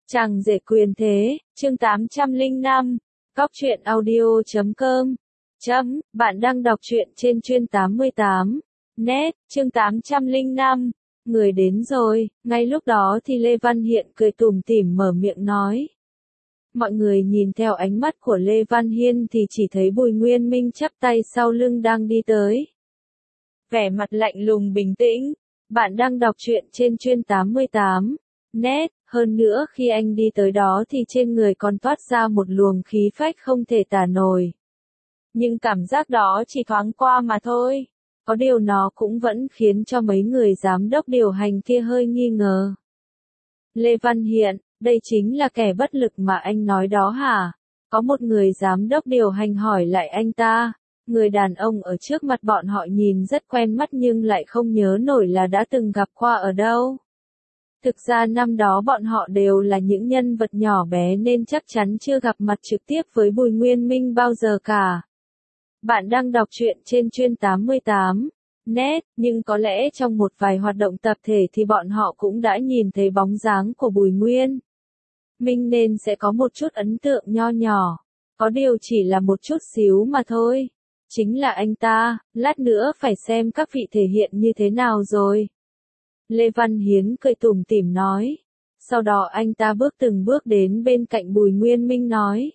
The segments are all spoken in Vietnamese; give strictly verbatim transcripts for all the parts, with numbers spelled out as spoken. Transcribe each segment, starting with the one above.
Chàng rể quyền thế, chương tám trăm lẻ năm, Cóc truyện audio chấm com. Chấm, bạn đang đọc truyện trên chuyên tám mươi tám. Net, chương tám trăm lẻ năm. Người đến rồi, ngay lúc đó thì Lê Văn Hiện cười tủm tỉm mở miệng nói. Mọi người nhìn theo ánh mắt của Lê Văn Hiên thì chỉ thấy Bùi Nguyên Minh chắp tay sau lưng đang đi tới. Vẻ mặt lạnh lùng bình tĩnh, bạn đang đọc truyện trên chuyên tám mươi tám. Net, hơn nữa khi anh đi tới đó thì trên người còn toát ra một luồng khí phách không thể tả nổi. Nhưng cảm giác đó chỉ thoáng qua mà thôi. Có điều nó cũng vẫn khiến cho mấy người giám đốc điều hành kia hơi nghi ngờ. Lê Văn Hiện, đây chính là kẻ bất lực mà anh nói đó hả? Có một người giám đốc điều hành hỏi lại anh ta. Người đàn ông ở trước mặt bọn họ nhìn rất quen mắt nhưng lại không nhớ nổi là đã từng gặp qua ở đâu. Thực ra năm đó bọn họ đều là những nhân vật nhỏ bé nên chắc chắn chưa gặp mặt trực tiếp với Bùi Nguyên Minh bao giờ cả. Bạn đang đọc truyện trên chuyên tám mươi tám. Net, nhưng có lẽ trong một vài hoạt động tập thể thì bọn họ cũng đã nhìn thấy bóng dáng của Bùi Nguyên Minh nên sẽ có một chút ấn tượng nho nhỏ. Có điều chỉ là một chút xíu mà thôi. Chính là anh ta, lát nữa phải xem các vị thể hiện như thế nào rồi. Lê Văn Hiến cười tủm tỉm nói. Sau đó anh ta bước từng bước đến bên cạnh Bùi Nguyên Minh nói.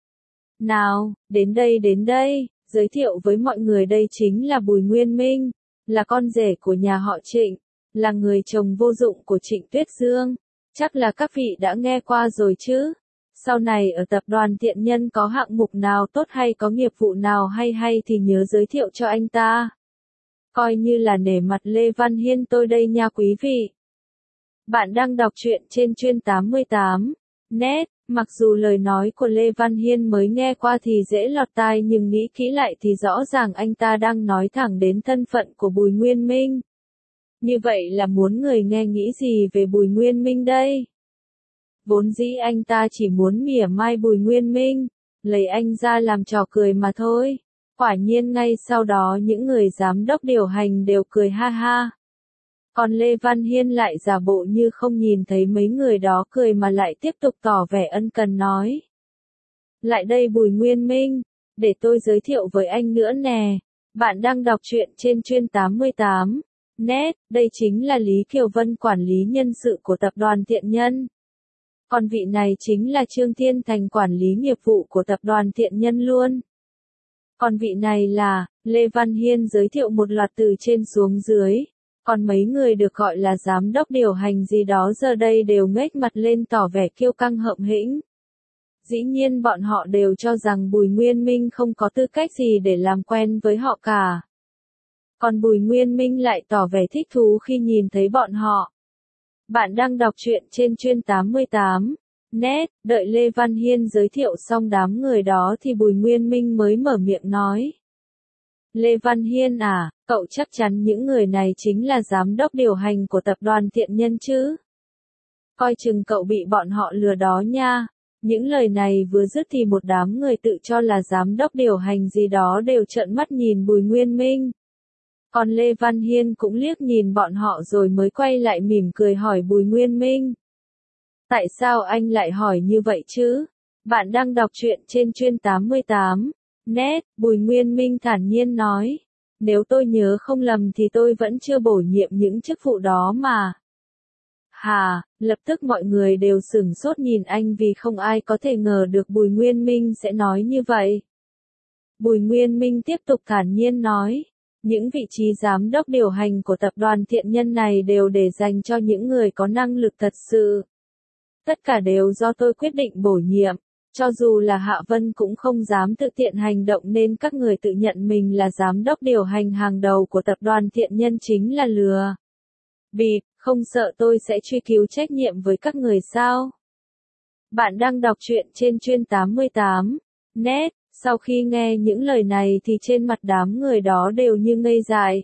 Nào, đến đây đến đây, giới thiệu với mọi người đây chính là Bùi Nguyên Minh, là con rể của nhà họ Trịnh, là người chồng vô dụng của Trịnh Tuyết Dương. Chắc là các vị đã nghe qua rồi chứ. Sau này ở tập đoàn Thiện Nhân có hạng mục nào tốt hay có nghiệp vụ nào hay hay thì nhớ giới thiệu cho anh ta. Coi như là nể mặt Lê Văn Hiên tôi đây nha quý vị. Bạn đang đọc truyện trên chuyên tám mươi tám. Net, mặc dù lời nói của Lê Văn Hiên mới nghe qua thì dễ lọt tai nhưng nghĩ kỹ lại thì rõ ràng anh ta đang nói thẳng đến thân phận của Bùi Nguyên Minh. Như vậy là muốn người nghe nghĩ gì về Bùi Nguyên Minh đây? Vốn dĩ anh ta chỉ muốn mỉa mai Bùi Nguyên Minh, lấy anh ra làm trò cười mà thôi. Quả nhiên ngay sau đó những người giám đốc điều hành đều cười ha ha. Còn Lê Văn Hiên lại giả bộ như không nhìn thấy mấy người đó cười mà lại tiếp tục tỏ vẻ ân cần nói. Lại đây Bùi Nguyên Minh, để tôi giới thiệu với anh nữa nè. Bạn đang đọc truyện trên chuyên tám mươi tám. Net, đây chính là Lý Kiều Vân quản lý nhân sự của tập đoàn Thiện Nhân. Còn vị này chính là Trương Thiên Thành quản lý nghiệp vụ của tập đoàn Thiện Nhân luôn. Còn vị này là, Lê Văn Hiên giới thiệu một loạt từ trên xuống dưới. Còn mấy người được gọi là giám đốc điều hành gì đó giờ đây đều nghếch mặt lên tỏ vẻ kiêu căng hợm hĩnh. Dĩ nhiên bọn họ đều cho rằng Bùi Nguyên Minh không có tư cách gì để làm quen với họ cả. Còn Bùi Nguyên Minh lại tỏ vẻ thích thú khi nhìn thấy bọn họ. Bạn đang đọc truyện trên chuyên tám mươi tám. Net, đợi Lê Văn Hiên giới thiệu xong đám người đó thì Bùi Nguyên Minh mới mở miệng nói. Lê Văn Hiên à, cậu chắc chắn những người này chính là giám đốc điều hành của tập đoàn Thiện Nhân chứ? Coi chừng cậu bị bọn họ lừa đó nha. Những lời này vừa dứt thì một đám người tự cho là giám đốc điều hành gì đó đều trợn mắt nhìn Bùi Nguyên Minh. Còn Lê Văn Hiên cũng liếc nhìn bọn họ rồi mới quay lại mỉm cười hỏi Bùi Nguyên Minh. Tại sao anh lại hỏi như vậy chứ? Bạn đang đọc truyện trên chuyên tám mươi tám. Net, Bùi Nguyên Minh thản nhiên nói. Nếu tôi nhớ không lầm thì tôi vẫn chưa bổ nhiệm những chức vụ đó mà. Hà, lập tức mọi người đều sửng sốt nhìn anh vì không ai có thể ngờ được Bùi Nguyên Minh sẽ nói như vậy. Bùi Nguyên Minh tiếp tục thản nhiên nói. Những vị trí giám đốc điều hành của tập đoàn Thiện Nhân này đều để dành cho những người có năng lực thật sự. Tất cả đều do tôi quyết định bổ nhiệm. Cho dù là Hạ Vân cũng không dám tự tiện hành động nên các người tự nhận mình là giám đốc điều hành hàng đầu của tập đoàn Thiện Nhân chính là lừa bịp, không sợ tôi sẽ truy cứu trách nhiệm với các người sao? Bạn đang đọc truyện trên chuyên tám mươi tám. Net, sau khi nghe những lời này thì trên mặt đám người đó đều như ngây dại.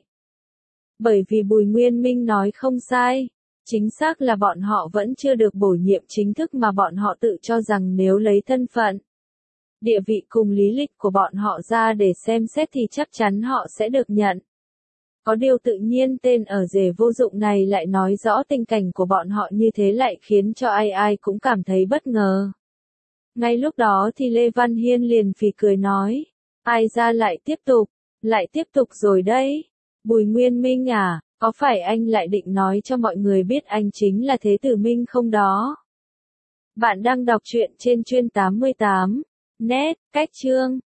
Bởi vì Bùi Nguyên Minh nói không sai. Chính xác là bọn họ vẫn chưa được bổ nhiệm chính thức mà bọn họ tự cho rằng nếu lấy thân phận, địa vị cùng lý lịch của bọn họ ra để xem xét thì chắc chắn họ sẽ được nhận. Có điều tự nhiên tên ở rể vô dụng này lại nói rõ tình cảnh của bọn họ như thế lại khiến cho ai ai cũng cảm thấy bất ngờ. Ngay lúc đó thì Lê Văn Hiên liền phì cười nói, ai ra lại tiếp tục, lại tiếp tục rồi đấy. Bùi Nguyên Minh à, có phải anh lại định nói cho mọi người biết anh chính là Thế Tử Minh không đó? Bạn đang đọc truyện trên chuyên tám mươi tám net, cách chương.